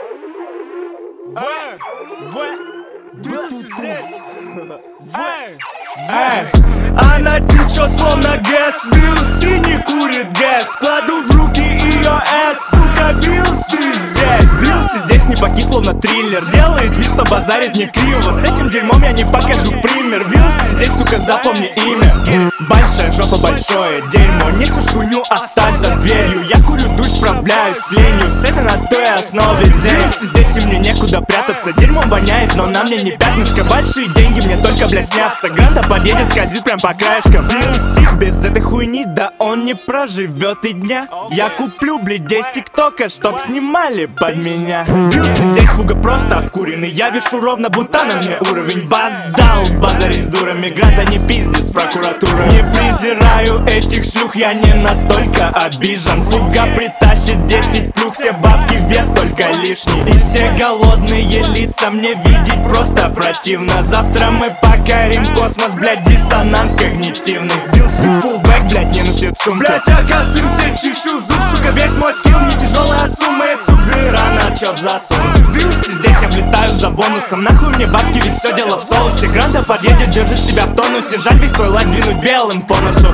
Она течет словно газ, Вилси не курит газ. Кладу в руки ее эс, сука, Вилси здесь. Вилси здесь не покис, словно триллер. Делает вид, что базарит не криво. С этим дерьмом я не покажу пример. Вилси здесь, сука, запомни имя. Большая жопа, большое дерьмо. Несешь хуйню, оставь за дверью. Я курю, душ, справляюсь с ленью. С этой на той основе Вилси здесь, и мне некуда прятаться. Дерьмом воняет, но на мне не пятнышко. Большие деньги мне только, бля, снятся. Гранта подъедет, скользит прям по краешкам. Вилси без этой хуйни, да он не проживет и дня. Я куплю, блядь, 10 тиктока, чтоб снимали под меня. Вилси здесь, фуга просто обкуренный. Я вешу ровно, будто на мне уровень. Бас дал, базарить с дурами. Гранта не пиздец с прокуратурой. Не презираю этих шлюх, я не настолько обижен. Фуга притащит 10 плюх, все бабки вес только лишний. И все голодные лица мне видеть просто противно. Завтра мы покорим космос, блядь, диссонанс когнитивный. Вилси фулбэк, блядь, не носит сумки. Блядь, я косымся, чищу зуб, сука, весь мой скилл не тяжелый от суммы. Цугыра на чёт засунут. Вилси здесь, я влетаю за бонусом. Нахуй мне бабки, ведь все дело в соусе. Гранта подъедет, держит себя в тонусе. Жаль весь твой лайк двинуть белым по носу.